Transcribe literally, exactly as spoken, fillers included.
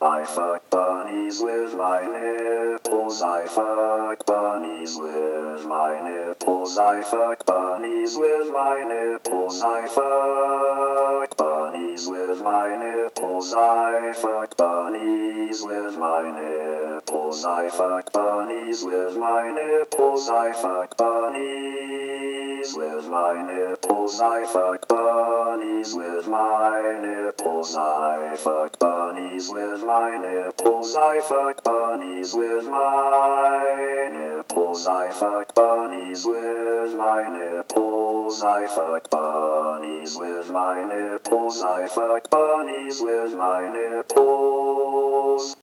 I fuck bunnies with my nipples. I fuck bunnies with my nipples. I fuck bunnies with my nipples. I fuck bunnies with my nipples. I fuck bunnies with my nipples. I fuck bunnies with my nipples. I fuck bunnies with my nipples. I fuck bunnies with my nipples. I fuck bunnies with my nipples. I fuck bunnies with my nipples. I fuck bunnies with my nipples. I fuck bunnies with my nipples. I fuck bunnies with my nipples.